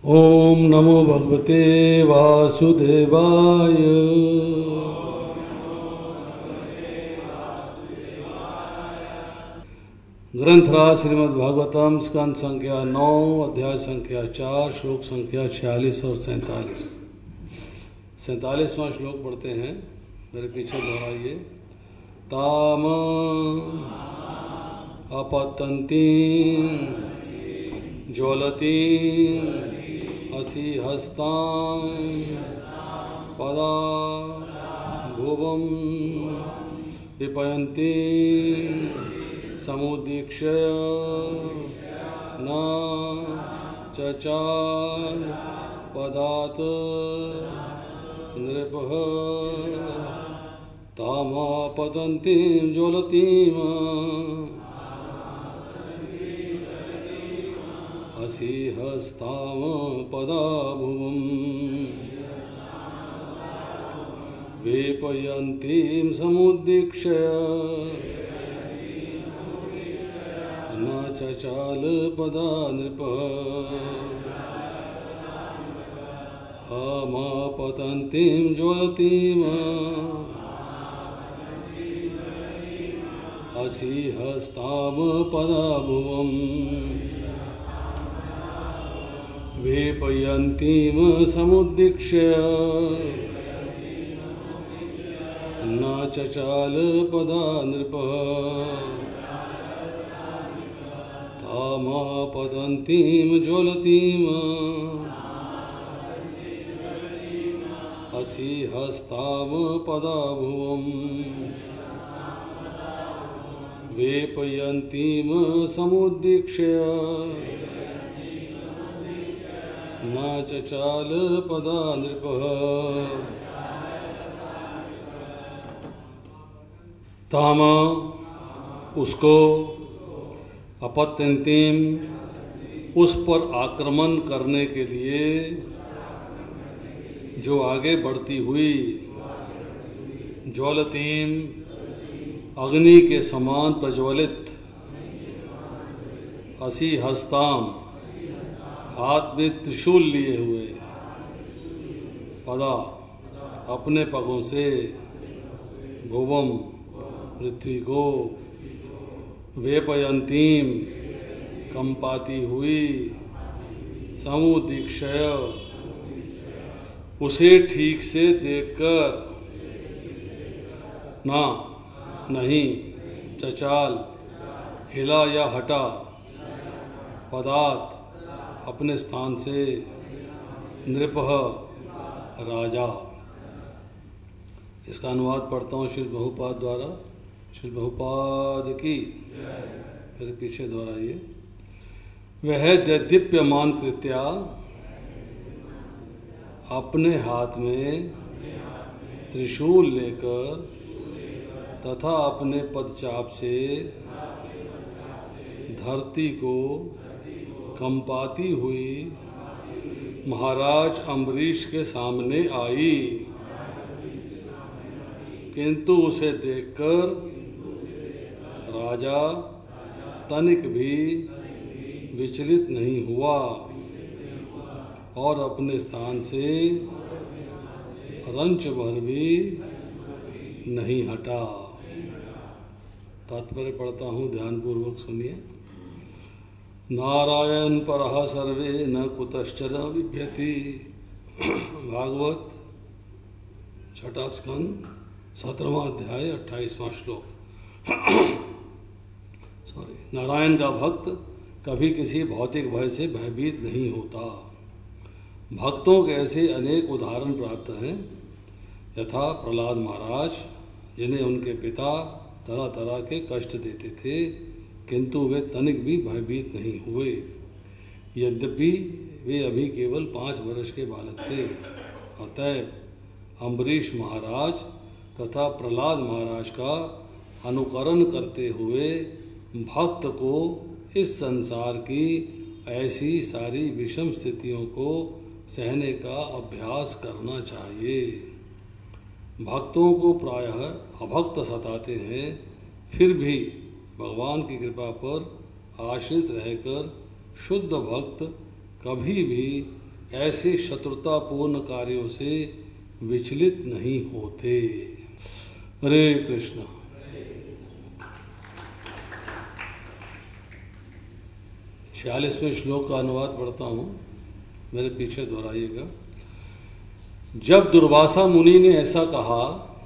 ओम नमो भगवते वासुदेवाय। ग्रंथराज श्रीमद्भागवतम स्कंद संख्या 9 अध्याय संख्या 4 श्लोक संख्या 46 और 47। 47वां श्लोक पढ़ते हैं, मेरे पीछे दोहराइए। ताम अपतंती ज्वलती असि हस्तां पदा भुवं विपयन्ति समुदीक्ष्य न चचाल पदात् नृपः तामापतन्तीं ज्वलतीम् असि हस्तां पदा भुवं विपयन्तीं समुदीक्ष्य न चचाल पदा नृपः तामापतन्तीं ज्वलतीम् असि हस्तां पदा भुवं विपयन्तीं समुदीक्ष्य न चचाल पदा नृपः तामापतन्तीं ज्वलतीम् असि हस्तां पदा भुवं विपयन्तीं समुदीक्ष्य न चचाल पदा नृपः। ताम उसको, अपत्यंतिम उस पर आक्रमण करने के लिए, जो आगे बढ़ती हुई, ज्वलतीम अग्नि के समान प्रज्वलित, असि हस्ताम हाथ में त्रिशूल लिए हुए, पदा अपने पगों से, भुवम पृथ्वी को, वेपयंतीम कंपाती हुई, समुदीक्षय उसे ठीक से देखकर, ना नहीं चचाल हिला या हटा, पदार्थ अपने स्थान से, नृपः राजा। इसका अनुवाद पढ़ता हूँ श्री बहुपाद द्वारा। श्री बहुपाद की, मेरे पीछे दोहराइए। वह दैदीप्यमान कृत्या अपने हाथ में त्रिशूल लेकर तथा अपने पदचाप से धरती को कंपाती हुई महाराज अम्बरीश के सामने आई, किंतु उसे देखकर राजा तनिक भी विचलित नहीं हुआ और अपने स्थान से रंच भर भी नहीं हटा। तात्पर्य पढ़ता हूँ, ध्यानपूर्वक सुनिए। नारायण परः सर्वे न कुतश्चन बिभ्यति। भागवत छठा स्कंद 17वां अध्याय 28वां श्लोक। नारायण का भक्त कभी किसी भौतिक भय से भयभीत नहीं होता। भक्तों के ऐसे अनेक उदाहरण प्राप्त हैं, यथा प्रहलाद महाराज, जिन्हें उनके पिता तरह तरह के कष्ट देते थे, किंतु वे तनिक भी भयभीत नहीं हुए। यद्यपि वे अभी केवल 5 वर्ष के बालक थे। अतएव अम्बरीश महाराज तथा प्रहलाद महाराज का अनुकरण करते हुए भक्त को इस संसार की ऐसी सारी विषम स्थितियों को सहने का अभ्यास करना चाहिए। भक्तों को प्रायः अभक्त सताते हैं, फिर भी भगवान की कृपा पर आश्रित रहकर शुद्ध भक्त कभी भी ऐसे शत्रुतापूर्ण कार्यों से विचलित नहीं होते। हरे कृष्ण। 46वें श्लोक का अनुवाद पढ़ता हूँ, मेरे पीछे दोहराइएगा। जब दुर्वासा मुनि ने ऐसा कहा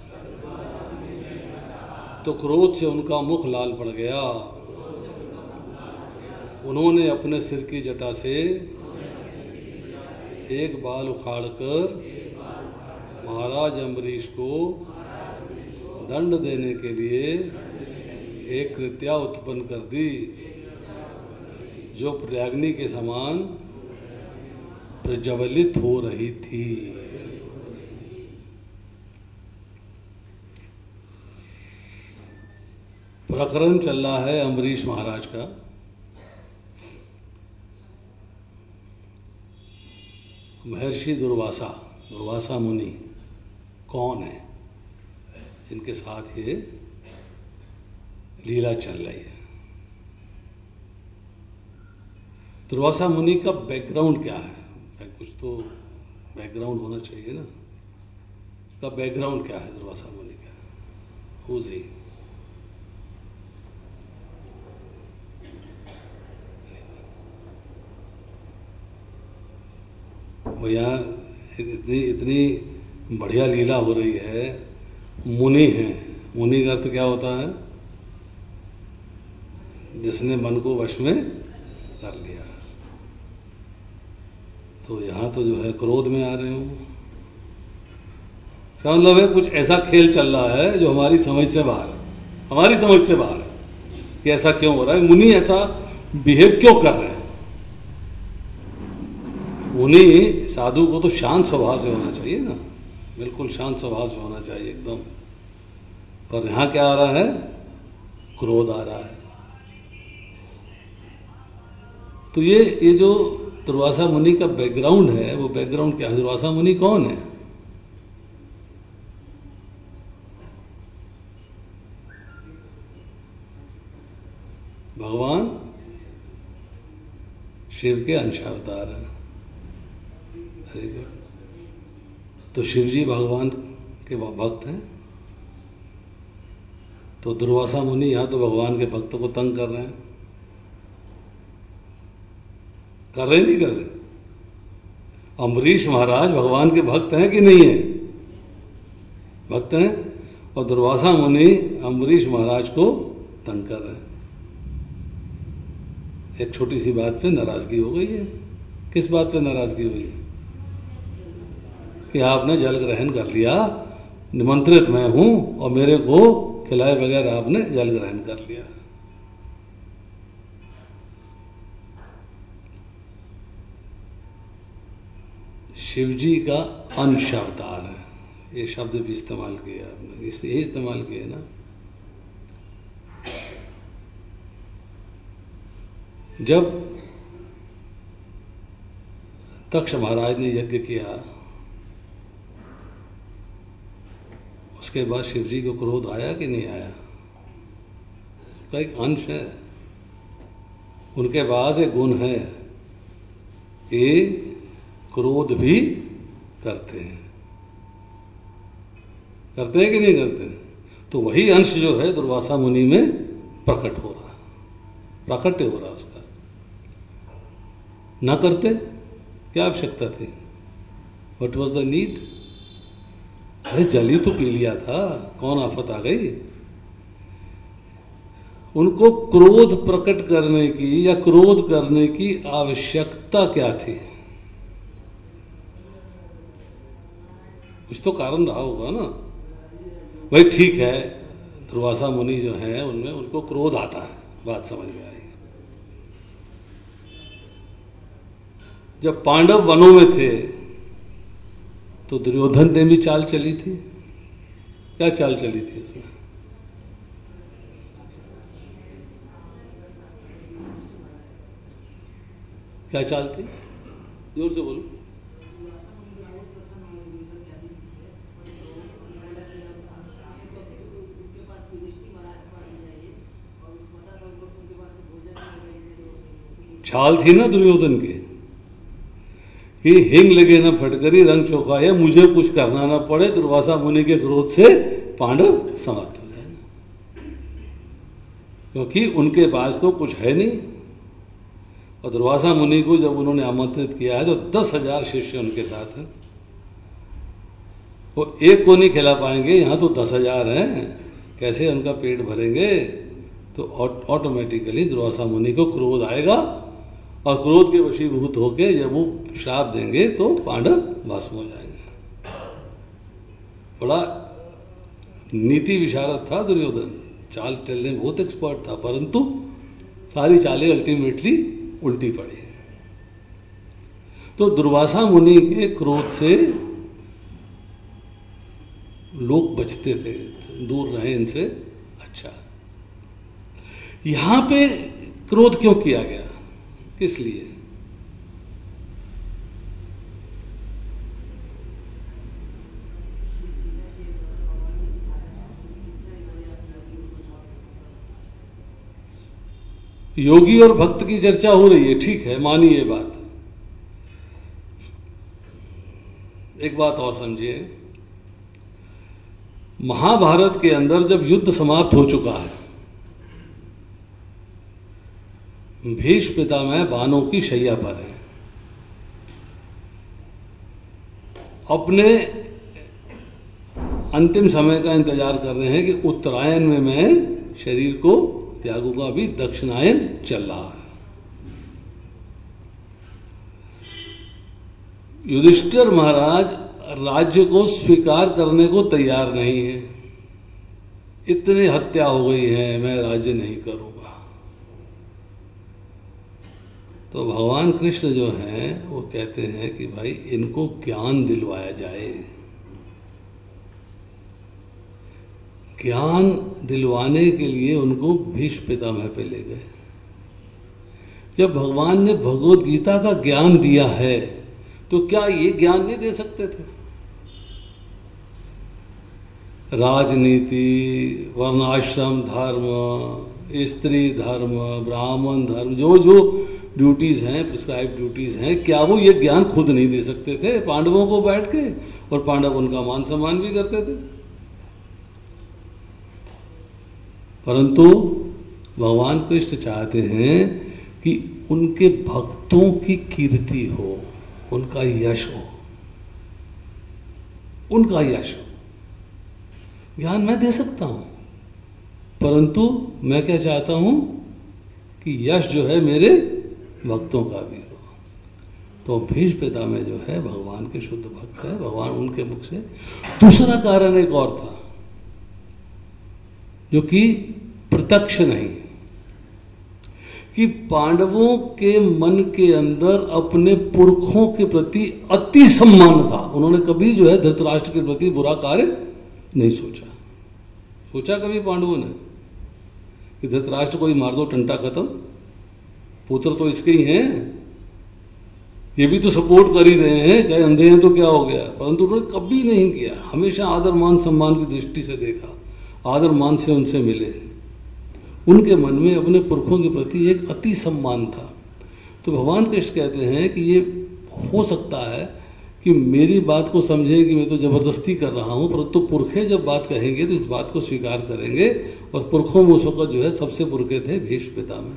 तो क्रोध से उनका मुख लाल पड़ गया। उन्होंने अपने सिर की जटा से एक बाल उखाड़कर महाराज अम्बरीश को दंड देने के लिए एक कृत्या उत्पन्न कर दी, जो प्रयाग्नि के समान प्रज्वलित हो रही थी। प्रकरण चल रहा है अम्बरीश महाराज का। महर्षि दुर्वासा मुनि कौन है जिनके साथ ये लीला चल रही है? दुर्वासा मुनि का बैकग्राउंड क्या है? कुछ तो बैकग्राउंड होना चाहिए ना। का बैकग्राउंड क्या है दुर्वासा मुनि का? Who is he? वो यहाँ इतनी बढ़िया लीला हो रही है। मुनि है, मुनि का अर्थ क्या होता है? जिसने मन को वश में कर लिया। तो यहाँ तो जो है क्रोध में आ रहे हो। इसका मतलब है कुछ ऐसा खेल चल रहा है जो हमारी समझ से बाहर है, हमारी समझ से बाहर है कि ऐसा क्यों हो रहा है, मुनि ऐसा बिहेव क्यों कर रहे हैं। मुनि साधु को तो शांत स्वभाव से होना चाहिए ना, बिल्कुल शांत स्वभाव से होना चाहिए एकदम। पर यहां क्या आ रहा है? क्रोध आ रहा है। तो ये जो दुर्वासा मुनि का बैकग्राउंड है, वो बैकग्राउंड क्या है? दुर्वासा मुनि कौन है? भगवान शिव के अंशावतार हैं। तो शिव जी भगवान के भक्त हैं। तो दुर्वासा मुनि यहां तो भगवान के भक्त को तंग कर रहे हैं। कर रहे नहीं कर रहे? अम्बरीश महाराज भगवान के भक्त हैं कि नहीं है? भक्त हैं। और दुर्वासा मुनि अम्बरीश महाराज को तंग कर रहे हैं। एक छोटी सी बात पे नाराजगी हो गई है। किस बात पे नाराजगी हुई है? कि आपने जल ग्रहण कर लिया, निमंत्रित मैं हूं और मेरे को खिलाए बगैर आपने जल ग्रहण कर लिया। शिवजी का अंश अवतार है, ये शब्द भी इस्तेमाल किया आपने, इसलिए इस्तेमाल किया ना। जब दक्ष महाराज ने यज्ञ किया, उसके बाद शिवजी को क्रोध आया कि नहीं आया? उसका एक अंश है, उनके पास एक गुण है, ये क्रोध भी करते हैं। करते हैं कि नहीं करते? तो वही अंश जो है दुर्वासा मुनि में प्रकट हो रहा, प्राकट्य हो रहा उसका। ना करते क्या आवश्यकता थी? What was the need? अरे जल ही तो पी लिया था, कौन आफत आ गई? उनको क्रोध प्रकट करने की या क्रोध करने की आवश्यकता क्या थी? कुछ तो कारण रहा होगा ना। भाई ठीक है, दुर्वासा मुनि जो है उनमें उनको क्रोध आता है, बात समझ में आई। जब पांडव वनों में थे तो दुर्योधन ने भी चाल चली थी। क्या चाल चली थी उसने? क्या चाल थी? जोर से बोलो। चाल थी ना दुर्योधन की कि हिंग लगे न फटकरी रंग चौकाए, मुझे कुछ करना ना पड़े, दुर्वासा मुनि के क्रोध से पांडव समाप्त हो जाएंगे, क्योंकि उनके पास तो कुछ है नहीं। और दुर्वासा मुनि को जब उन्होंने आमंत्रित किया है तो 10,000 शिष्य उनके साथ हैं, वो एक को नहीं खिला पाएंगे, यहां तो 10,000 हैं, कैसे उनका पेट भरेंगे। तो ऑटोमेटिकली दुर्वासा मुनि को क्रोध आएगा, और क्रोध के वशीभूत होकर जब वो श्राप देंगे तो पांडव भस्म हो जाएंगे। बड़ा नीति विशारद था दुर्योधन, चाल चलने में बहुत एक्सपर्ट था, परंतु सारी चालें अल्टीमेटली उल्टी पड़ी। तो दुर्वासा मुनि के क्रोध से लोग बचते थे, दूर रहे इनसे। अच्छा, यहां पे क्रोध क्यों किया गया, किस लिए? योगी और भक्त की चर्चा हो रही है, ठीक है, मानिए ये बात। एक बात और समझिए, महाभारत के अंदर जब युद्ध समाप्त हो चुका है, भीष्म पितामह बाणों की शैया पर है, अपने अंतिम समय का इंतजार कर रहे हैं कि उत्तरायण में मैं शरीर को त्यागूंगा, भी दक्षिणायन चल रहा है। युधिष्ठिर महाराज राज्य को स्वीकार करने को तैयार नहीं है, इतनी हत्या हो गई है, मैं राज्य नहीं करूंगा। तो भगवान कृष्ण जो हैं वो कहते हैं कि भाई इनको ज्ञान दिलवाया जाए। ज्ञान दिलवाने के लिए उनको भीष्म पितामह पे ले गए। जब भगवान ने भगवत गीता का ज्ञान दिया है तो क्या ये ज्ञान नहीं दे सकते थे? राजनीति, वर्णाश्रम धर्म, स्त्री धर्म, ब्राह्मण धर्म, जो जो ड्यूटीज हैं, प्रिस्क्राइब ड्यूटीज हैं, क्या वो ये ज्ञान खुद नहीं दे सकते थे पांडवों को बैठ के? और पांडव उनका मान सम्मान भी करते थे। परंतु भगवान कृष्ण चाहते हैं कि उनके भक्तों की कीर्ति हो, उनका यश हो, उनका यश हो। ज्ञान मैं दे सकता हूं, परंतु मैं क्या चाहता हूं कि यश जो है मेरे भक्तों का भी हो। तो भीष्म पितामह जो है भगवान के शुद्ध भक्त है, भगवान उनके मुख से। दूसरा कारण एक और था जो कि प्रत्यक्ष नहीं, कि पांडवों के मन के अंदर अपने पुरखों के प्रति अति सम्मान था। उन्होंने कभी जो है धृतराष्ट्र के प्रति बुरा कार्य नहीं सोचा। सोचा कभी पांडवों ने कि धृतराष्ट्र को ही मार दो, टंटा खत्म, पुत्र तो इसके ही हैं, ये भी तो सपोर्ट कर ही रहे हैं, चाहे अंधे हैं तो क्या हो गया। परंतु उन्होंने कभी नहीं किया, हमेशा आदर मान सम्मान की दृष्टि से देखा, आदर मान से उनसे मिले। उनके मन में अपने पुरखों के प्रति एक अति सम्मान था। तो भगवान कृष्ण कहते हैं कि ये हो सकता है कि मेरी बात को समझें कि मैं तो जबरदस्ती कर रहा हूं, परंतु पुरखे जब बात कहेंगे तो इस बात को स्वीकार करेंगे। और पुरखों में उस वक्त जो है सबसे पुरखे थे भीष्म पितामह।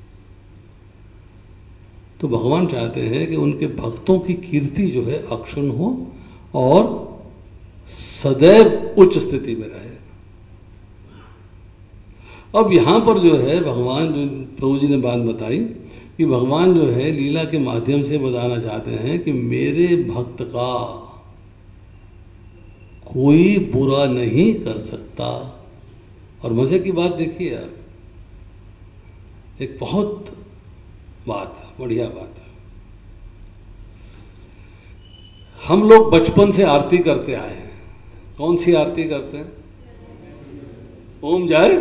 तो भगवान चाहते हैं कि उनके भक्तों की कीर्ति जो है अक्षुण्ण हो और सदैव उच्च स्थिति में रहे। अब यहां पर जो है भगवान, जो प्रभु जी ने बात बताई कि भगवान जो है लीला के माध्यम से बताना चाहते हैं कि मेरे भक्त का कोई बुरा नहीं कर सकता। और मजे की बात देखिए आप, एक बहुत बात, बढ़िया बात। हम लोग बचपन से आरती करते आए हैं। कौन सी आरती करते हैं? ओम जय,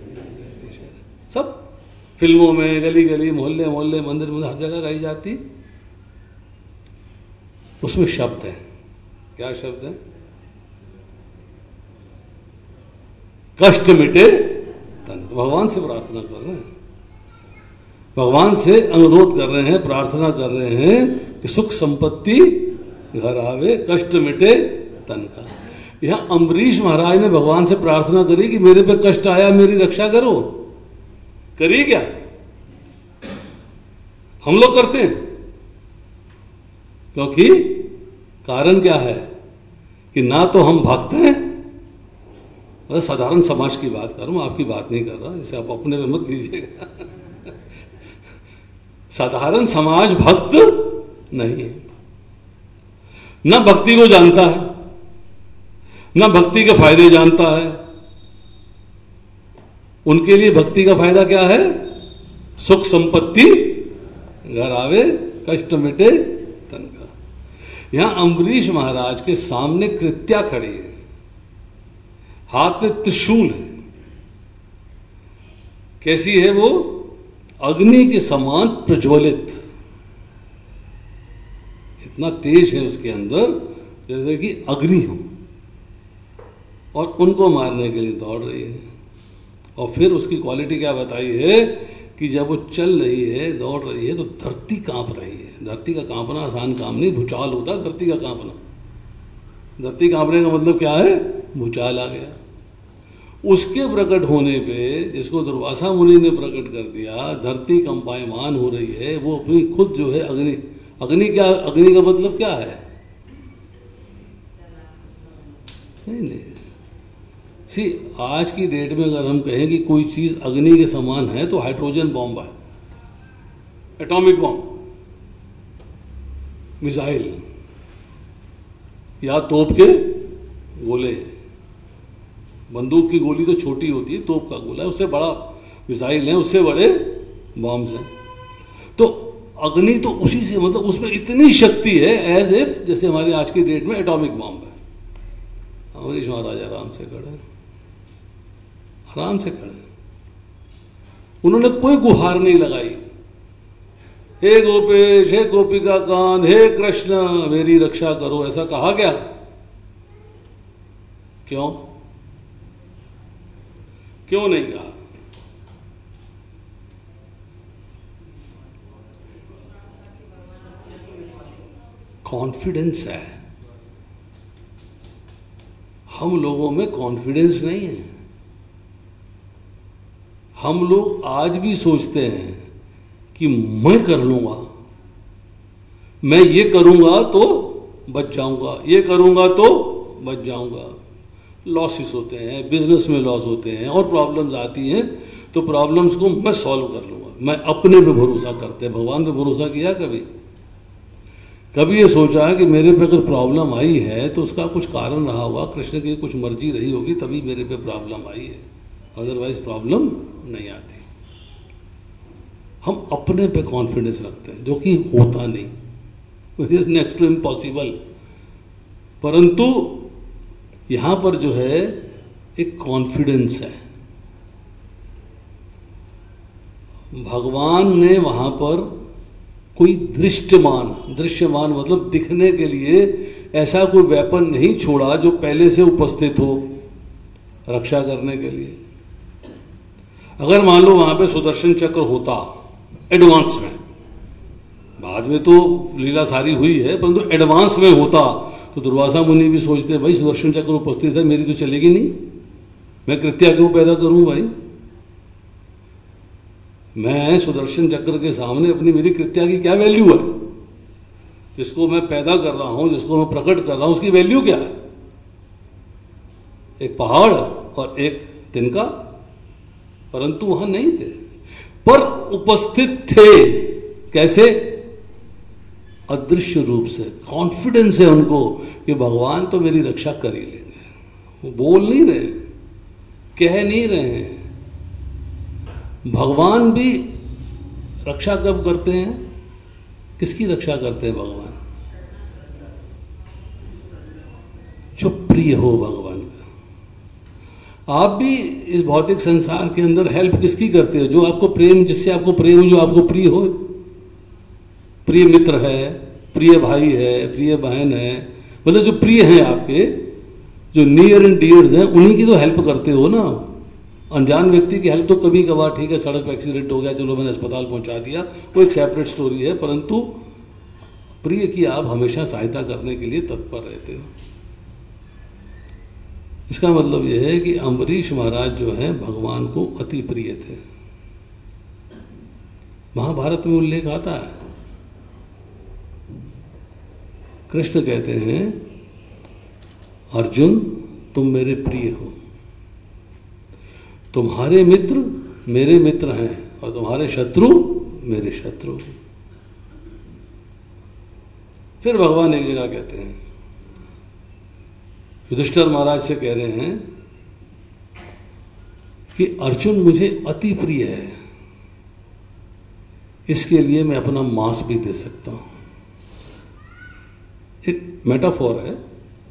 सब फिल्मों में, गली गली, मोहल्ले मोहल्ले, मंदिर में, हर जगह गाई जाती। उसमें शब्द है, क्या शब्द है? कष्ट मिटे तन। भगवान से प्रार्थना कर रहे हैं, भगवान से अनुरोध कर रहे हैं, प्रार्थना कर रहे हैं, कि सुख संपत्ति घर आवे, कष्ट मिटे तन का। यहां अम्बरीश महाराज ने भगवान से प्रार्थना करी कि मेरे पे कष्ट आया, मेरी रक्षा करो। करी क्या? हम लोग करते हैं। क्योंकि कारण क्या है कि ना तो हम भक्त हैं, मैं साधारण समाज की बात कर रहा हूं, आपकी बात नहीं कर रहा, इसे आप अपने में मत लीजिएगा। साधारण समाज भक्त नहीं है, ना भक्ति को जानता है, ना भक्ति के फायदे जानता है। उनके लिए भक्ति का फायदा क्या है? सुख संपत्ति घर आवे, कष्ट मिटे तन का। यहां अम्बरीश महाराज के सामने कृत्या खड़ी है, हाथ में त्रिशूल है। कैसी है वो? अग्नि के समान प्रज्वलित, इतना तेज है उसके अंदर जैसे कि अग्नि हो, और उनको मारने के लिए दौड़ रही है। और फिर उसकी क्वालिटी क्या बताई है कि जब वो चल रही है, दौड़ रही है, तो धरती कांप रही है। धरती का कांपना आसान काम नहीं, भूचाल होता है धरती का कांपना। धरती कांपने का मतलब क्या है? भूचाल आ गया। उसके प्रकट होने पे, जिसको दुर्वासा मुनि ने प्रकट कर दिया, धरती कंपायमान हो रही है, वो अपनी खुद जो है अग्नि, अग्नि क्या, अग्नि का मतलब क्या है? नहीं, सी आज की डेट में अगर हम कहें कि कोई चीज अग्नि के समान है तो हाइड्रोजन बॉम्ब है, एटॉमिक बॉम्ब, मिसाइल या तोप के गोले। बंदूक की गोली तो छोटी होती है, तोप का गोला है उससे बड़ा मिसाइल है, उससे बड़े बॉम्ब्स हैं। तो अग्नि तो उसी से, मतलब उसमें इतनी शक्ति है एज इफ जैसे हमारी आज की डेट में एटॉमिक बॉम्ब है। अम्बरीश महाराज आराम से खड़े, आराम से खड़े, उन्होंने कोई गुहार नहीं लगाई, हे गोपेश, हे गोपिका कांत, हे कृष्ण मेरी रक्षा करो, ऐसा कहा क्या? क्यों नहीं कहा? कॉन्फिडेंस है, हम लोगों में कॉन्फिडेंस नहीं है। हम लोग आज भी सोचते हैं कि मैं कर लूंगा, मैं ये करूंगा तो बच जाऊंगा, ये करूंगा तो बच जाऊंगा। लॉसेस होते हैं, बिजनेस में लॉस होते हैं और प्रॉब्लम्स आती हैं, तो प्रॉब्लम्स को मैं सॉल्व कर लूंगा। मैं अपने पे भरोसा करते हैं, भगवान पे भरोसा किया कभी? कभी ये सोचा है कि मेरे पे अगर प्रॉब्लम आई है तो उसका कुछ कारण रहा होगा, कृष्ण की कुछ मर्जी रही होगी तभी मेरे पे प्रॉब्लम आई है, अदरवाइज प्रॉब्लम नहीं आती। हम अपने पे कॉन्फिडेंस रखते हैं, जो कि होता नहीं, which is next to impossible. परंतु यहां पर जो है एक कॉन्फिडेंस है। भगवान ने वहां पर कोई दृश्यमान मतलब दिखने के लिए ऐसा कोई वेपन नहीं छोड़ा जो पहले से उपस्थित हो रक्षा करने के लिए। अगर मान लो वहां पे सुदर्शन चक्र होता एडवांस में, बाद में तो लीला सारी हुई है, परंतु एडवांस में होता तो दुर्वासा मुनि भी सोचते भाई सुदर्शन चक्र उपस्थित है, मेरी तो चलेगी नहीं, मैं कृत्या क्यों पैदा करूं भाई, मैं सुदर्शन चक्र के सामने अपनी मेरी कृत्या की क्या वैल्यू है? जिसको मैं पैदा कर रहा हूं, जिसको मैं प्रकट कर रहा हूं, उसकी वैल्यू क्या है? एक पहाड़ और एक तिनका। परंतु वहां नहीं थे, पर उपस्थित थे। कैसे? अदृश्य रूप से। कॉन्फिडेंस है उनको कि भगवान तो मेरी रक्षा कर ही लेंगे। वो बोल नहीं रहे, कह नहीं रहे हैं। भगवान भी रक्षा कब करते हैं? किसकी रक्षा करते हैं भगवान? जो प्रिय हो भगवान का। आप भी इस भौतिक संसार के अंदर हेल्प किसकी करते हो? जो आपको प्रेम, जिससे आपको प्रेम हो, जो आपको प्रिय हो। प्रिय मित्र है, प्रिय भाई है, प्रिय बहन है, मतलब जो प्रिय हैं आपके, जो नियर एंड डियर्स हैं, उन्हीं की तो हेल्प करते हो ना। अनजान व्यक्ति की हेल्प तो कभी कभार ठीक है, सड़क पर एक्सीडेंट हो गया, चलो मैंने अस्पताल पहुंचा दिया, वो एक सेपरेट स्टोरी है। परंतु प्रिय की आप हमेशा सहायता करने के लिए तत्पर रहते हो। इसका मतलब यह है कि अम्बरीश महाराज जो हैं भगवान को अति प्रिय थे। महाभारत में उल्लेख आता है, कृष्ण कहते हैं अर्जुन तुम मेरे प्रिय हो, तुम्हारे मित्र मेरे मित्र हैं और तुम्हारे शत्रु मेरे शत्रु। फिर भगवान एक जगह कहते हैं, युधिष्ठिर महाराज से कह रहे हैं कि अर्जुन मुझे अति प्रिय है, इसके लिए मैं अपना मांस भी दे सकता हूं। एक मेटाफोर है,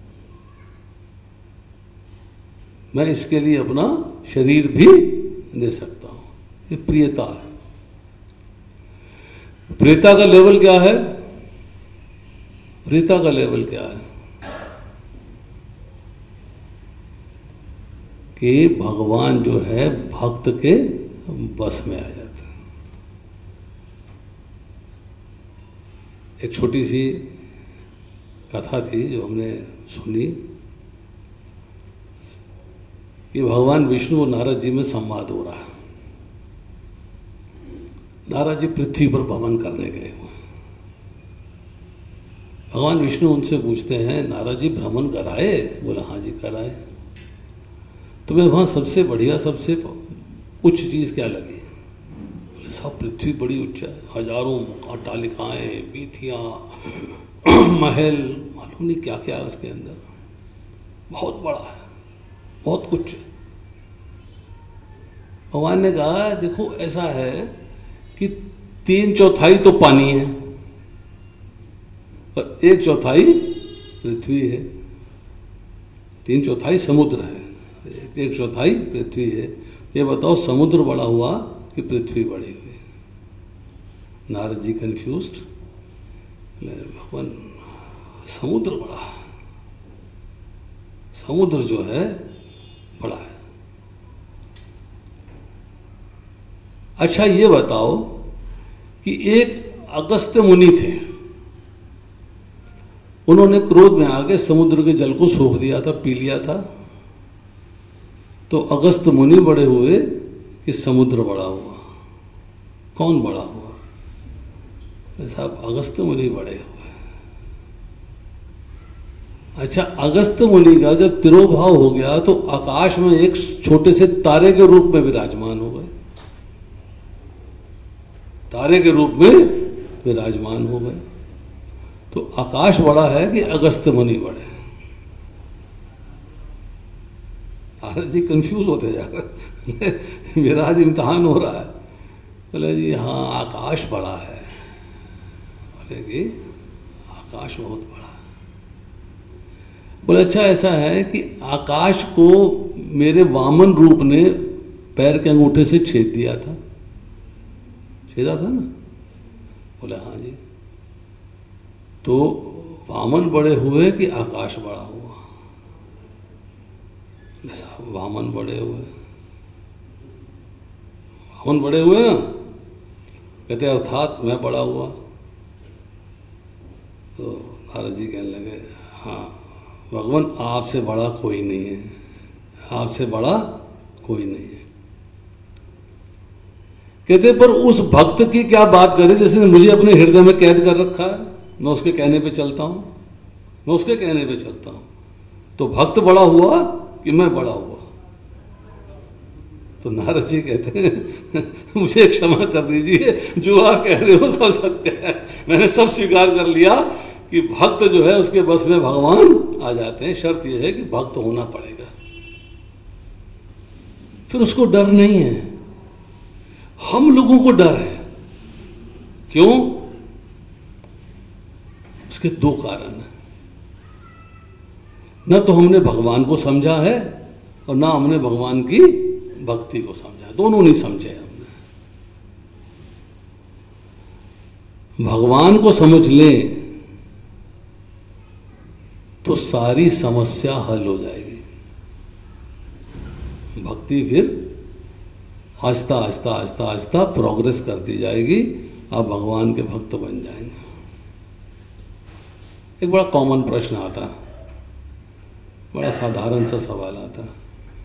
मैं इसके लिए अपना शरीर भी दे सकता हूं। ये प्रियता है। प्रियता का लेवल क्या है? प्रियता का लेवल क्या है कि भगवान जो है भक्त के बस में आ जाते हैं। एक छोटी सी कथा थी जो हमने सुनी कि भगवान विष्णु और नारद जी में संवाद हो रहा है। नारद जी पृथ्वी पर भ्रमण करने गए हुए। भगवान विष्णु उनसे पूछते हैं, नारद जी भ्रमण कराए? बोला हाँ जी कराए। तुम्हें वहां सबसे बढ़िया सबसे उच्च चीज क्या लगी? बोले सब पृथ्वी बड़ी उच्च है, हजारों अट्टालिकाएं, बीथियां, महल, मालूम नहीं क्या क्या है उसके अंदर, बहुत बड़ा है, बहुत कुछ है। भगवान ने कहा देखो ऐसा है कि 3/4 तो पानी है और 1/4 पृथ्वी है। 3/4 समुद्र है, 1/4 पृथ्वी है। ये बताओ समुद्र बड़ा हुआ कि पृथ्वी बड़ी हुई? नारद जी कंफ्यूज्ड। भगवान समुद्र बड़ा है, समुद्र जो है बड़ा है। अच्छा ये बताओ कि एक अगस्त्य मुनि थे, उन्होंने क्रोध में आके समुद्र के जल को सूख दिया था, पी लिया था। तो अगस्त्य मुनि बड़े हुए कि समुद्र बड़ा हुआ? कौन बड़ा हुआ? साहब अगस्त्य मुनि बड़े हुए। अच्छा अगस्त्य मुनि का जब तिरोभाव हो गया तो आकाश में एक छोटे से तारे के रूप में विराजमान हो गए, तारे के रूप में विराजमान हो गए। तो आकाश बड़ा है कि अगस्त्य मुनि बड़े हैं? नारद जी कंफ्यूज होते जा रहे, मेरा आज इम्तिहान हो रहा है। बोले जी हाँ आकाश बड़ा है। बोले कि आकाश बहुत बड़ा है। बोले अच्छा ऐसा है कि आकाश को मेरे वामन रूप ने पैर के अंगूठे से छेद दिया था, छेदा था ना? बोले हाँ जी। तो वामन बड़े हुए कि आकाश बड़ा हुआ? साहब वामन बड़े हुए। वामन बड़े हुए ना? कहते अर्थात मैं बड़ा हुआ? तो नारद जी कहने लगे हाँ भगवान आपसे बड़ा कोई नहीं है, आपसे बड़ा कोई नहीं है। कहते पर उस भक्त की क्या बात करें जिसने मुझे अपने हृदय में कैद कर रखा है, मैं उसके कहने पे चलता हूं, मैं उसके कहने पे चलता हूं। तो भक्त बड़ा हुआ कि मैं बड़ा हुआ? तो नारद जी कहते हैं मुझे क्षमा कर दीजिए, जो आप कह रहे हो सब सत्य है, मैंने सब स्वीकार कर लिया कि भक्त जो है उसके बस में भगवान आ जाते हैं। शर्त यह है कि भक्त होना पड़ेगा, फिर उसको डर नहीं है। हम लोगों को डर है, क्यों? उसके दो कारण हैं। न तो हमने भगवान को समझा है और ना हमने भगवान की भक्ति को समझा, दोनों नहीं समझे हमने। भगवान को समझ लें तो सारी समस्या हल हो जाएगी। भक्ति फिर आहिस्ता आहिस्ता आहिस्ता आहिस्ता प्रोग्रेस करती जाएगी, आप भगवान के भक्त बन जाएंगे। एक बड़ा कॉमन प्रश्न आता है, बड़ा साधारण सा सवाल आता है,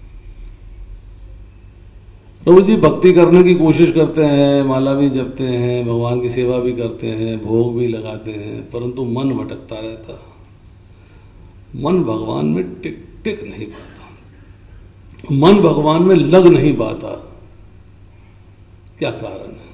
प्रभु जी भक्ति करने की कोशिश करते हैं, माला भी जपते हैं, भगवान की सेवा भी करते हैं, भोग भी लगाते हैं, परंतु मन भटकता रहता, मन भगवान में टिक नहीं पाता, मन भगवान में लग नहीं पाता। क्या कारण है?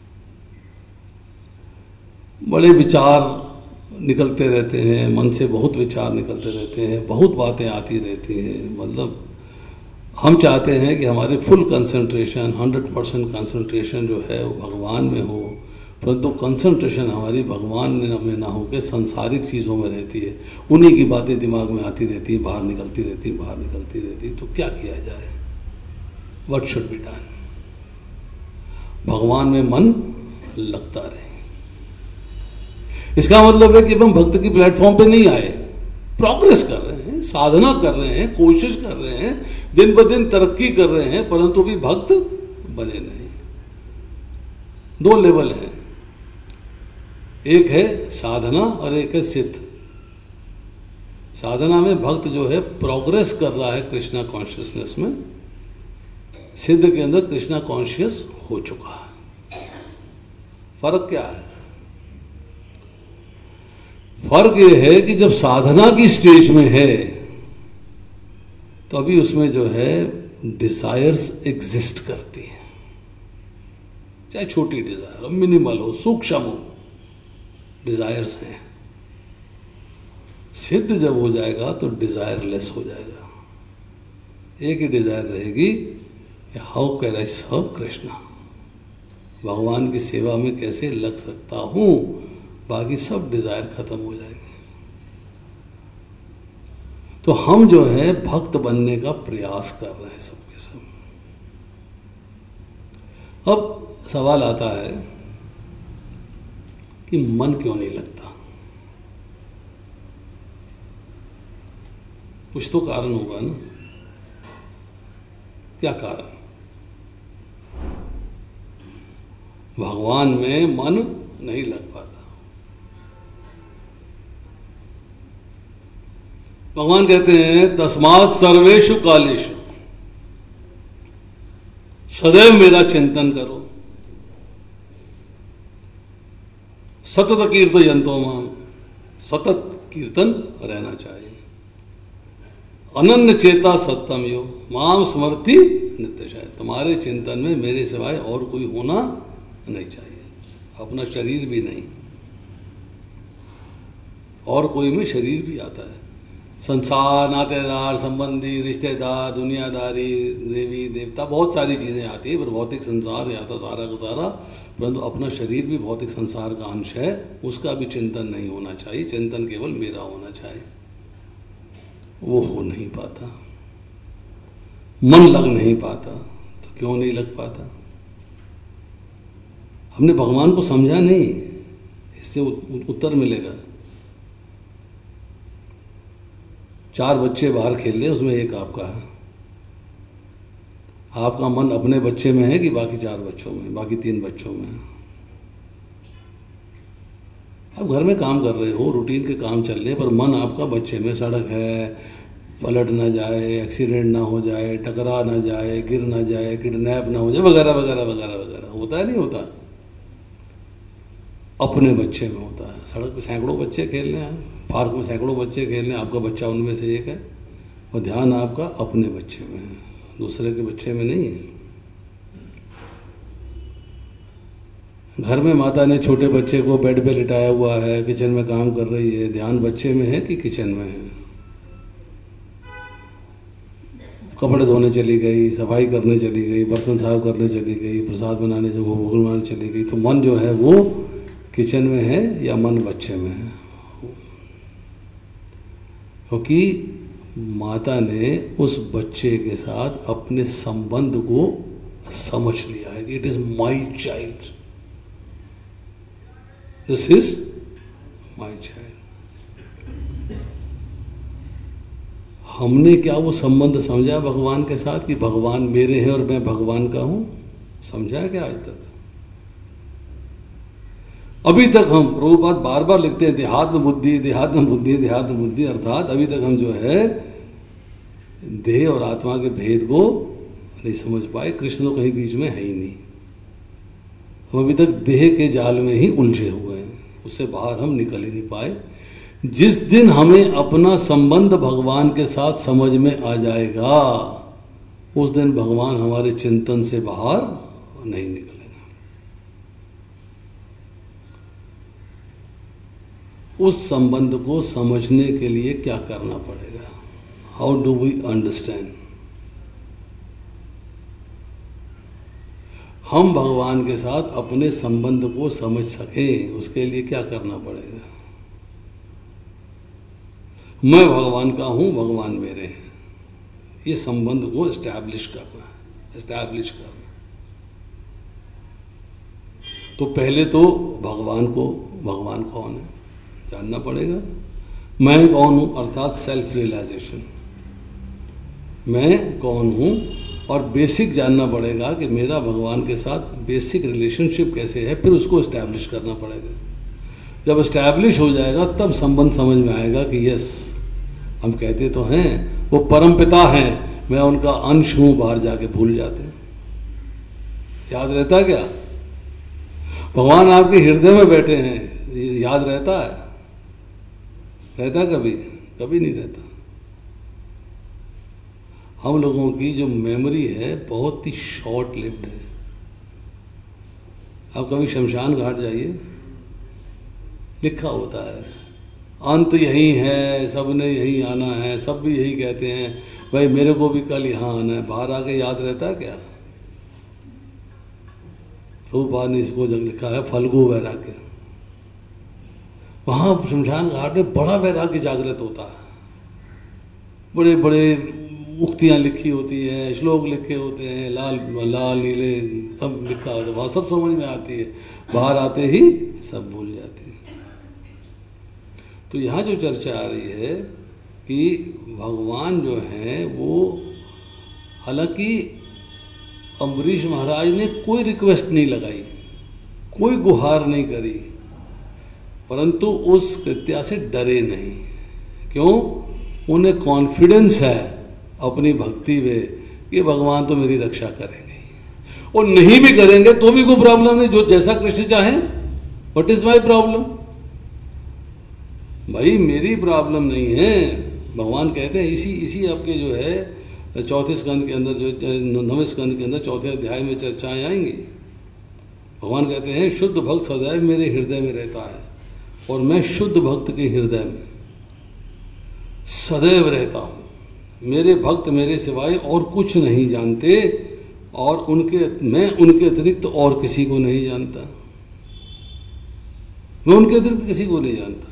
बड़े विचार निकलते रहते हैं, मन से बहुत विचार निकलते रहते हैं, बहुत बातें आती रहती हैं। मतलब हम चाहते हैं कि हमारी फुल कंसंट्रेशन, 100% कंसंट्रेशन जो है वो भगवान में हो, परंतु कंसंट्रेशन हमारी भगवान में ना हो के सांसारिक चीज़ों में रहती है, उन्हीं की बातें दिमाग में आती रहती है, बाहर निकलती रहती, बाहर निकलती रहती। तो क्या किया जाए? What should be done? भगवान में मन लगता रहे। इसका मतलब है कि हम भक्त की प्लेटफॉर्म पे नहीं आए, प्रोग्रेस कर रहे हैं, साधना कर रहे हैं, कोशिश कर रहे हैं, दिन ब दिन तरक्की कर रहे हैं, परंतु भी भक्त बने नहीं। दो लेवल हैं, एक है साधना और एक है सिद्ध। साधना में भक्त जो है प्रोग्रेस कर रहा है कृष्णा कॉन्शियसनेस में, सिद्ध के अंदर कृष्णा कॉन्शियस हो चुका है। फर्क क्या है? फर्क यह है कि जब साधना की स्टेज में है तो अभी उसमें जो है डिजायर्स एग्जिस्ट करती हैं, चाहे छोटी डिजायर हो, मिनिमल हो, सूक्ष्म हो, डिजायर्स हैं। सिद्ध जब हो जाएगा तो डिजायरलेस हो जाएगा। एक ही डिजायर रहेगी, how can I serve Krishna, भगवान की सेवा में कैसे लग सकता हूं, बाकी सब डिजायर खत्म हो जाएंगे। तो हम जो है भक्त बनने का प्रयास कर रहे हैं सबके सब। अब सवाल आता है कि मन क्यों नहीं लगता? कुछ तो कारण होगा ना। क्या कारण? भगवान में मन नहीं लग पाता। भगवान कहते हैं तस्मात् सर्वेषु कालेषु सदैव मेरा चिंतन करो, सतत कीर्तयन्तो माम, सतत कीर्तन रहना चाहिए। अनन्य चेता सत्यम यो माम स्मृति नित्यशः, तुम्हारे चिंतन में मेरे सिवाय और कोई होना नहीं चाहिए, अपना शरीर भी नहीं, और कोई में शरीर भी आता है। संसार, नातेदार, संबंधी, रिश्तेदार, दुनियादारी, देवी देवता, बहुत सारी चीजें आती है, पर भौतिक संसार आता सारा का सारा, परंतु अपना शरीर भी भौतिक संसार का अंश है, उसका भी चिंतन नहीं होना चाहिए। चिंतन केवल मेरा होना चाहिए। वो हो नहीं पाता, मन लग नहीं पाता। तो क्यों नहीं लग पाता? हमने भगवान को समझा नहीं, इससे उत्तर मिलेगा। 4 बच्चे बाहर खेल रहे हैं, उसमें एक आपका है। आपका मन अपने बच्चे में है कि बाकी 4 बच्चों में, बाकी 3 बच्चों में? आप घर में काम कर रहे हो, रूटीन के काम चल रहे हैं, पर मन आपका बच्चे में। सड़क है, पलट ना जाए, एक्सीडेंट ना हो जाए, टकरा ना जाए, गिर ना जाए, किडनैप ना हो जाए, वगैरह वगैरह वगैरह वगैरह। होता है नहीं होता? अपने बच्चे में होता है। सड़क पे सैकड़ों बच्चे खेल रहे हैं, पार्क में सैकड़ों बच्चे खेल रहे हैं, आपका बच्चा उनमें से एक है, और ध्यान आपका अपने बच्चे में है, दूसरे के बच्चे में नहीं है। घर में माता ने छोटे बच्चे को बेड पे लिटाया हुआ है, किचन में काम कर रही है, ध्यान बच्चे में है कि किचन में है? कपड़े धोने चली गई, सफाई करने चली गई, बर्तन साफ करने चली गई, प्रसाद बनाने से भोग बनाने चली गई, तो मन जो है वो किचन में है या मन बच्चे में है? क्योंकि माता ने उस बच्चे के साथ अपने संबंध को समझ लिया है कि it is my child, this is my child. हमने क्या वो संबंध समझा भगवान के साथ कि भगवान मेरे हैं और मैं भगवान का हूं? समझा है क्या आज तक? अभी तक हम प्रभुपाद बार बार लिखते हैं देहात्म बुद्धि, देहात्म बुद्धि, देहात्म बुद्धि, अर्थात अभी तक हम जो है देह और आत्मा के भेद को नहीं समझ पाए। कृष्ण तो कहीं बीच में है ही नहीं। हम अभी तक देह के जाल में ही उलझे हुए हैं, उससे बाहर हम निकल ही नहीं पाए। जिस दिन हमें अपना संबंध भगवान के साथ समझ में आ जाएगा, उस दिन भगवान हमारे चिंतन से बाहर नहीं निकलेगा। उस संबंध को समझने के लिए क्या करना पड़ेगा? How do we understand? हम भगवान के साथ अपने संबंध को समझ सकें, उसके लिए क्या करना पड़ेगा? मैं भगवान का हूं, भगवान मेरे हैं, ये संबंध को एस्टैब्लिश करना है, एस्टैब्लिश करना। तो पहले तो भगवान कौन है जानना पड़ेगा। मैं कौन हूं अर्थात सेल्फ रियलाइजेशन, मैं कौन हूं, और बेसिक जानना पड़ेगा कि मेरा भगवान के साथ बेसिक रिलेशनशिप कैसे है, फिर उसको एस्टैब्लिश करना पड़ेगा। जब एस्टैब्लिश हो जाएगा तब संबंध समझ में आएगा कि यस, हम कहते तो हैं वो परम पिता हैं, मैं उनका अंश हूं, बाहर जाके भूल जाते हैं। याद रहता क्या? भगवान आपके हृदय में बैठे हैं, याद रहता है? रहता कभी? कभी नहीं रहता। हम लोगों की जो मेमोरी है बहुत ही शॉर्ट लिव्ड है। आप कभी शमशान घाट जाइए, लिखा होता है अंत यही है, सबने यही आना है, सब भी यही कहते हैं, भाई मेरे को भी कल यहाँ आना है। बाहर आके याद रहता है क्या? रूपपाद ने इसको जब लिखा है फल्गु वैराग्य। वहां शमशान घाट में बड़ा वैराग्य जागृत होता है, बड़े बड़े उक्तियां लिखी होती हैं, श्लोक लिखे होते हैं, लाल लाल नीले सब लिखा होता है, वहां सब समझ में आती है। बाहर आते ही सब भूल जाते हैं। तो यहाँ जो चर्चा आ रही है कि भगवान जो है वो, हालांकि अम्बरीश महाराज ने कोई रिक्वेस्ट नहीं लगाई, कोई गुहार नहीं करी, परंतु उस कृत्या से डरे नहीं। क्यों? उन्हें कॉन्फिडेंस है अपनी भक्ति में कि भगवान तो मेरी रक्षा करेंगे, और नहीं भी करेंगे तो भी कोई प्रॉब्लम नहीं, जो जैसा कृष्ण चाहे। What is my problem? भाई मेरी प्रॉब्लम नहीं है। भगवान कहते हैं इसी आपके जो है चौथे स्कंद के अंदर, जो नवें स्कंद के अंदर चौथे अध्याय में चर्चाएं आएंगी। भगवान कहते हैं शुद्ध भक्त सदैव मेरे हृदय में रहता है, और मैं शुद्ध भक्त के हृदय में सदैव रहता हूं। मेरे भक्त मेरे सिवाय और कुछ नहीं जानते, और मैं उनके अतिरिक्त और किसी को नहीं जानता। मैं उनके अतिरिक्त किसी को नहीं जानता।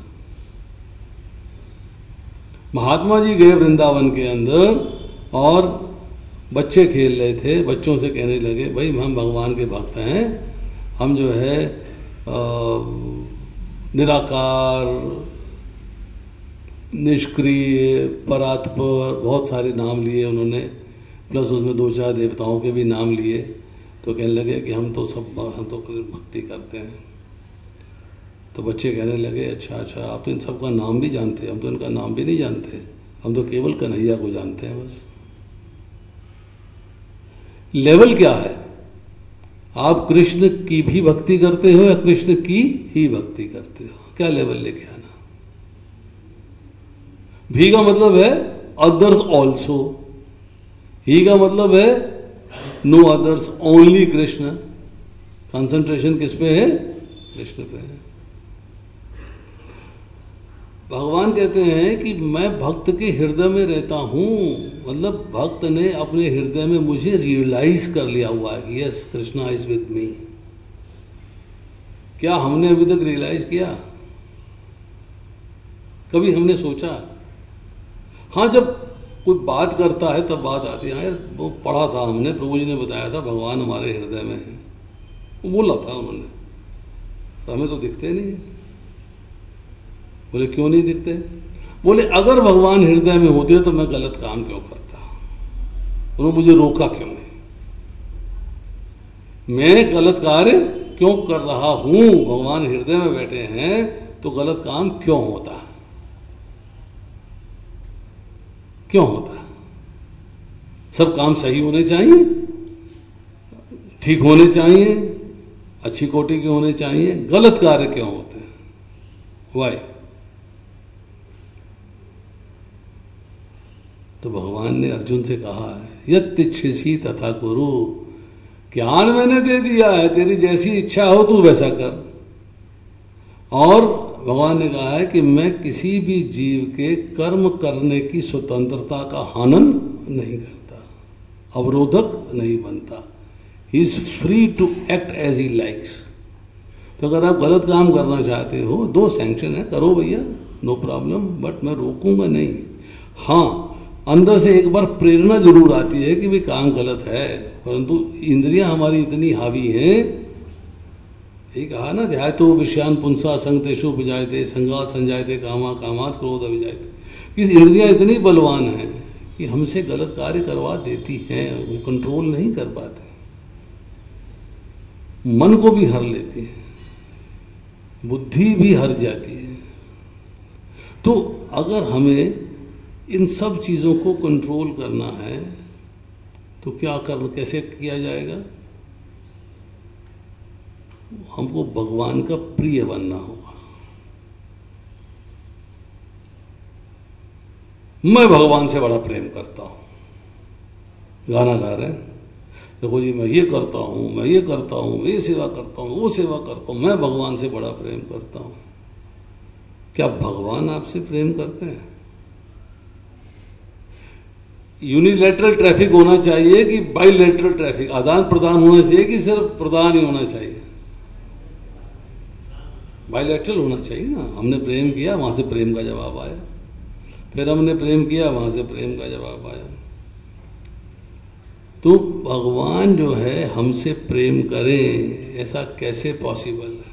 महात्मा जी गए वृंदावन के अंदर और बच्चे खेल रहे थे, बच्चों से कहने लगे भाई हम भगवान के भक्त हैं, हम जो है निराकार, निष्क्रिय, परात्पर, बहुत सारे नाम लिए उन्होंने, प्लस उसमें 2-4 देवताओं के भी नाम लिए। तो कहने लगे कि हम तो भक्ति करते हैं। तो बच्चे कहने लगे अच्छा आप तो इन सब का नाम भी जानते हैं, हम तो इनका नाम भी नहीं जानते, हम तो केवल कन्हैया को जानते हैं बस। लेवल क्या है? आप कृष्ण की भी भक्ति करते हो या कृष्ण की ही भक्ति करते हो? क्या लेवल लेके आना? भी का मतलब है अदर्स ऑल्सो, ही का मतलब है no others, only Krishna. Concentration किस पे है? कृष्ण पे है। भगवान कहते हैं कि मैं भक्त के हृदय में रहता हूं, मतलब भक्त ने अपने हृदय में मुझे रियलाइज कर लिया हुआ है कि yes Krishna is with me. क्या हमने अभी तक रियलाइज किया? कभी हमने सोचा? हाँ, जब कोई बात करता है तब बात आती है, यार वो पढ़ा था हमने, प्रभु जी ने बताया था भगवान हमारे हृदय में है, वो बोला था उन्होंने, तो हमें तो दिखते नहीं। बोले क्यों नहीं दिखते? बोले अगर भगवान हृदय में होते तो मैं गलत काम क्यों करता, उन्होंने मुझे रोका क्यों नहीं, मैं गलत कार्य क्यों कर रहा हूं, भगवान हृदय में बैठे हैं तो गलत काम क्यों होता है, क्यों होता है? सब काम सही होने चाहिए, ठीक होने चाहिए, अच्छी कोटि के होने चाहिए, गलत कार्य क्यों होते हैं? वाई? तो भगवान ने अर्जुन से कहा है यत्तिच्छसि तथा कुरु, ज्ञान मैंने दे दिया है, तेरी जैसी इच्छा हो तू वैसा कर। और भगवान ने कहा है कि मैं किसी भी जीव के कर्म करने की स्वतंत्रता का हनन नहीं करता, अवरोधक नहीं बनता। He is free to act as he likes. तो अगर आप गलत काम करना चाहते हो, 2 सैंक्शन है, करो भैया, नो प्रॉब्लम, बट मैं रोकूंगा नहीं। हाँ, अंदर से एक बार प्रेरणा जरूर आती है कि भाई काम गलत है, परंतु इंद्रियां हमारी इतनी हावी हैं, ये कहा ना, ध्यातो विषयान पुंसा संगतेषु विजायते संगात संजायते कामा कामात क्रोध अभिजायते, कि इंद्रियां इतनी बलवान हैं कि हमसे गलत कार्य करवा देती हैं, वो कंट्रोल नहीं कर पाते, मन को भी हर लेती है, बुद्धि भी हर जाती है। तो अगर हमें इन सब चीजों को कंट्रोल करना है तो कैसे किया जाएगा? हमको भगवान का प्रिय बनना होगा। मैं भगवान से बड़ा प्रेम करता हूं, गाना गा रहे हैं, देखो जी मैं ये करता हूं, मैं ये करता हूं, मैं ये सेवा करता हूं, वो सेवा करता हूं, मैं भगवान से बड़ा प्रेम करता हूं। क्या भगवान आपसे प्रेम करते हैं? यूनिलैटरल ट्रैफिक होना चाहिए कि बाइलैटरल ट्रैफिक, आदान प्रदान होना चाहिए कि सिर्फ प्रदान ही होना चाहिए? बाइलैटरल होना चाहिए ना। हमने प्रेम किया, वहां से प्रेम का जवाब आया, फिर हमने प्रेम किया, वहां से प्रेम का जवाब आया। तो भगवान जो है हमसे प्रेम करें, ऐसा कैसे पॉसिबल है?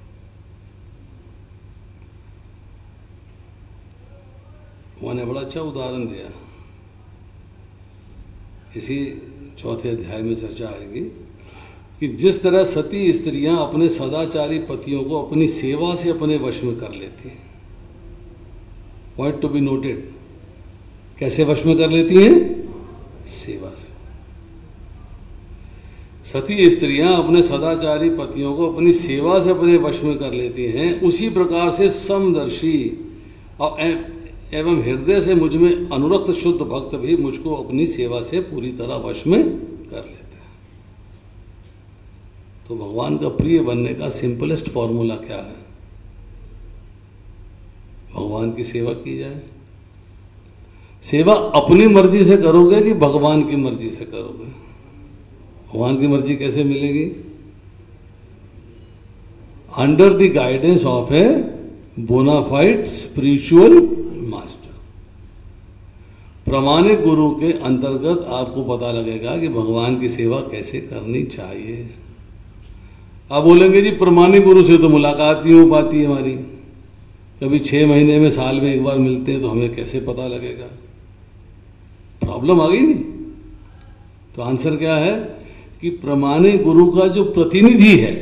उन्होंने बड़ा अच्छा उदाहरण दिया, इसी 4थे अध्याय में चर्चा आएगी कि जिस तरह सती स्त्रियां अपने सदाचारी पतियों को अपनी सेवा से अपने वश में कर लेती हैं। पॉइंट टू बी नोटेड, कैसे वश में कर लेती हैं? सेवा से। सती स्त्रियां अपने सदाचारी पतियों को अपनी सेवा से अपने वश में कर लेती हैं, उसी प्रकार से समदर्शी और एवं हृदय से मुझ में अनुरक्त शुद्ध भक्त भी मुझको अपनी सेवा से पूरी तरह वश में कर लेते हैं। तो भगवान का प्रिय बनने का सिंपलेस्ट फॉर्मूला क्या है? भगवान की सेवा की जाए। सेवा अपनी मर्जी से करोगे कि भगवान की मर्जी से करोगे? भगवान की मर्जी कैसे मिलेगी? Under the guidance of a bona fide spiritual master. प्रामाणिक गुरु के अंतर्गत आपको पता लगेगा कि भगवान की सेवा कैसे करनी चाहिए। आप बोलेंगे जी प्रामाणिक गुरु से तो मुलाकात नहीं हो पाती है हमारी, कभी 6 महीने में, साल में एक बार मिलते हैं, तो हमें कैसे पता लगेगा? प्रॉब्लम आ गई नहीं? तो आंसर क्या है कि प्रामाणिक गुरु का जो प्रतिनिधि है,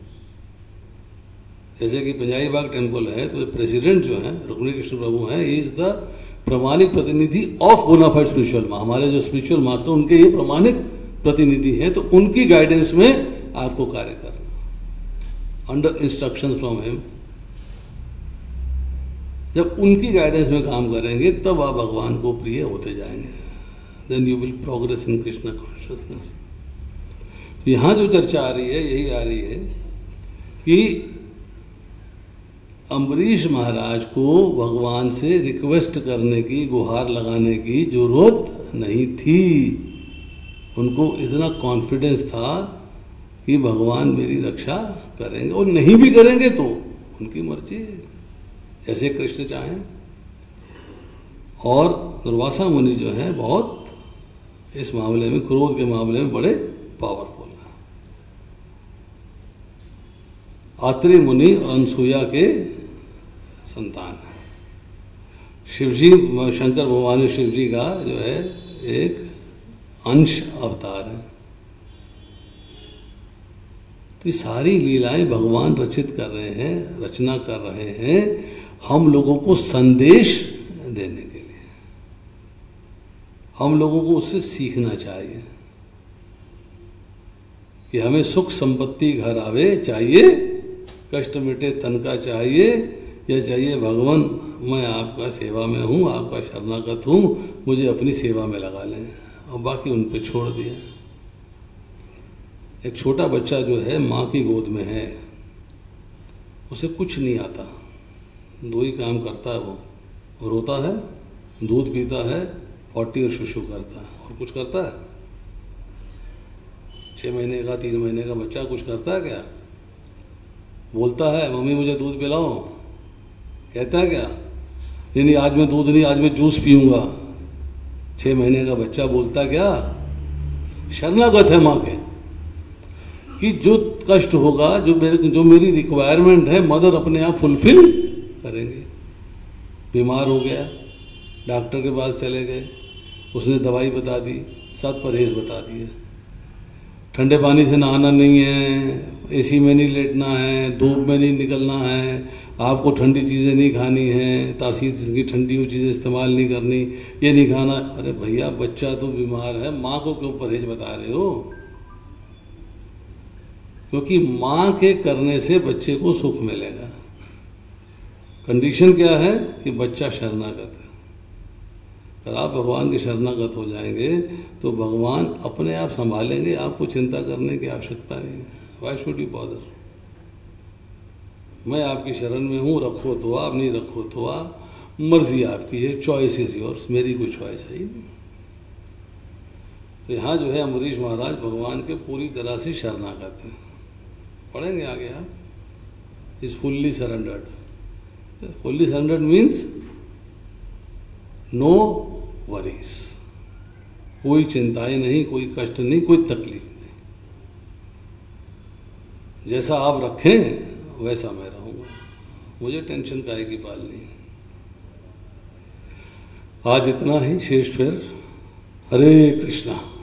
जैसे कि पंजाबी बाग टेम्पल है, तो प्रेसिडेंट जो है रुक्मिणी कृष्ण प्रभु हैं, इज द प्रामाणिक प्रतिनिधि ऑफ बोनाफाइड स्पिरिचुअल। हमारे जो स्पिरिचुअल मास्टर, उनके ये प्रामाणिक प्रतिनिधि हैं, तो उनकी गाइडेंस में आपको कार्य करना, अंडर इंस्ट्रक्शंस फ्रॉम हिम। जब उनकी गाइडेंस में काम करेंगे तब आप भगवान को प्रिय होते जाएंगे। Then you will progress in Krishna consciousness. तो यहां जो चर्चा आ रही है, यही आ रही है कि अम्बरीश महाराज को भगवान से रिक्वेस्ट करने की, गुहार लगाने की जरूरत नहीं थी। उनको इतना कॉन्फिडेंस था कि भगवान मेरी रक्षा करेंगे, और नहीं भी करेंगे तो उनकी मर्जी, जैसे कृष्ण चाहें। और दुर्वासा मुनि जो है बहुत इस मामले में, क्रोध के मामले में बड़े पावरफुल है। आत्रेय मुनि और अनसुया के संतान है। शिवजी, शंकर भगवान शिवजी का जो है एक अंश अवतार है। तो ये सारी लीलाएं भगवान रचित कर रहे हैं, रचना कर रहे हैं हम लोगों को संदेश देने के लिए। हम लोगों को उससे सीखना चाहिए कि हमें सुख संपत्ति घर आवे चाहिए, कष्ट मिटे तन का चाहिए, या चाहिए भगवान मैं आपका सेवा में हूँ, आपका शरणागत हूँ, मुझे अपनी सेवा में लगा लें, और बाकी उन पे छोड़ दिया। एक छोटा बच्चा जो है माँ की गोद में है, उसे कुछ नहीं आता, दो ही काम करता है, वो रोता है, दूध पीता है, पॉटी और शुशु करता है, और कुछ करता है? 6 महीने का 3 महीने का बच्चा कुछ करता है क्या? बोलता है मम्मी मुझे दूध पिलाओ? कहता है क्या? नहीं आज मैं दूध नहीं, आज मैं जूस पीऊंगा। 6 महीने का बच्चा बोलता क्या? शरणागत है माँ के कि जो कष्ट होगा, जो मेरी रिक्वायरमेंट है, मदर अपने आप फुलफिल करेंगे। बीमार हो गया, डॉक्टर के पास चले गए, उसने दवाई बता दी, 7 परहेज बता दिए। ठंडे पानी से नहाना नहीं है, एसी में नहीं लेटना है, धूप में नहीं निकलना है, आपको ठंडी चीज़ें नहीं खानी है, तासीर की ठंडी हुई चीज़ें इस्तेमाल नहीं करनी, ये नहीं खाना। अरे भैया बच्चा तो बीमार है, माँ को क्यों परहेज बता रहे हो? क्योंकि माँ के करने से बच्चे को सुख मिलेगा। कंडीशन क्या है कि बच्चा शरणागत है। अगर आप भगवान के शरणागत हो जाएंगे तो भगवान अपने आप संभालेंगे, आपको चिंता करने की आवश्यकता नहीं है। Why should you bother? मैं आपकी शरण में हूँ, रखो तो आप, नहीं रखो तो आप, मर्जी आपकी है, चॉइस इज योर्स, मेरी कोई चॉइस है ही नहीं। तो यहाँ जो है अम्बरीश महाराज भगवान के पूरी तरह से शरणागत हैं। पढ़ेंगे आगे आप, is fully surrendered. Fully surrendered means no worries, कोई चिंताएं नहीं, कोई कष्ट नहीं, कोई तकलीफ नहीं। जैसा आप रखें वैसा मैं रहूंगा, मुझे टेंशन काहे की पालनी है। आज इतना ही, शेष फिर। हरे कृष्णा।